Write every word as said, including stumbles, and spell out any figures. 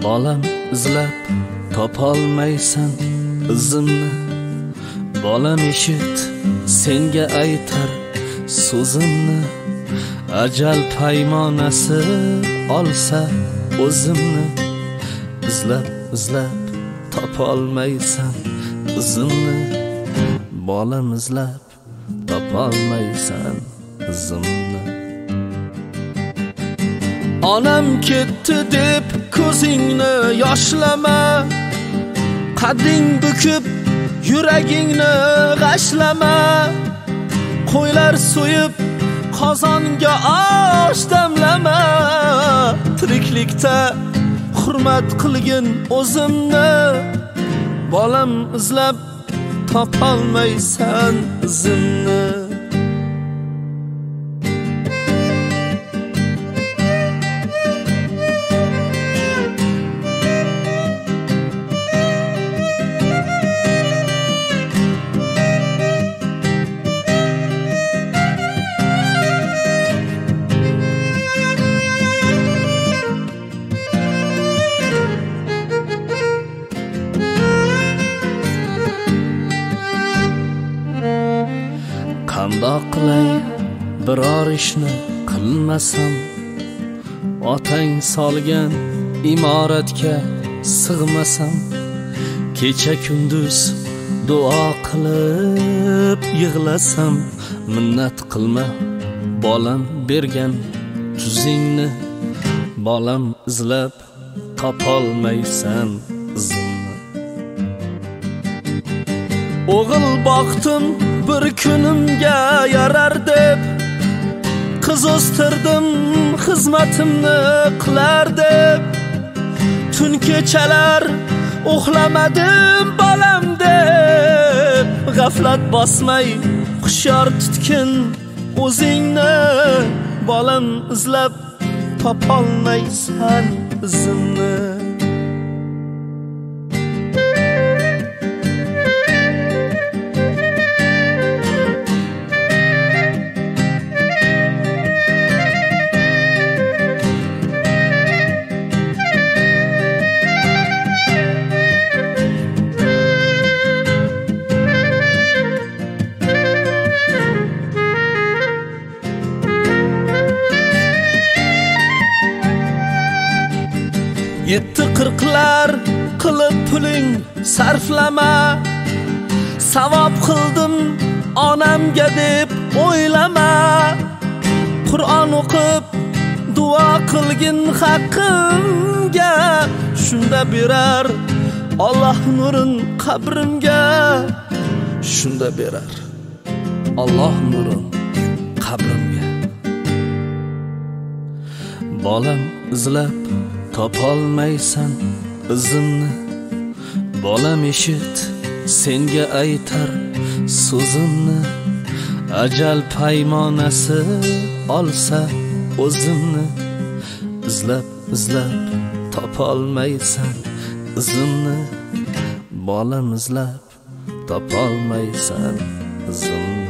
bolam izlab topolmaysan izimni, bolam eshit senga aytar so'zimni, ajal paymonasi olsa o'zimni, izlab izlab topolmaysan izimni, bolam izlab topolmaysan izimni. Onam ketdi deb ko'zingni yoshlama, qadding bukib yuragingni g'ashlama, qo'ylar so'yib qozonga osh damlama, tiriklikda hurmat qilgin o'zimni, bolam izlab topolmaysan izimni. Qandoq qilay biror ishni qilmasam, otang solgan imoratga sig'masam, kecha kunduz duo qilib yig'lasam, minnat qilma bolam bergan tuzingni, bolam izlab topolmaysan izimni. O'g'il boqdim bir kunimga yarar deb, qiz o'stirdim xizmatimni qilar deb, tun kechalar uxlamadim bolam deb, g'aflat bosmay hushyor tutgin o'zingni, bolam izlab topolmaysan izimni. Yetti qirqlar qilib puling sarflama, savob qildim onamga deb o'ylama, Qur'on o'qib duo qilgin haqqimga, shunda berar Alloh nurin qabrimga, shunda berar Alloh nurin qabrimga. Bolam izlab topolmaysan izimni, bolam eshit senga aytar so'zimni, ajal paymonasi olsa o'zimni, izlab izlab topolmaysan izimni, bolam izlab topolmaysan izimni.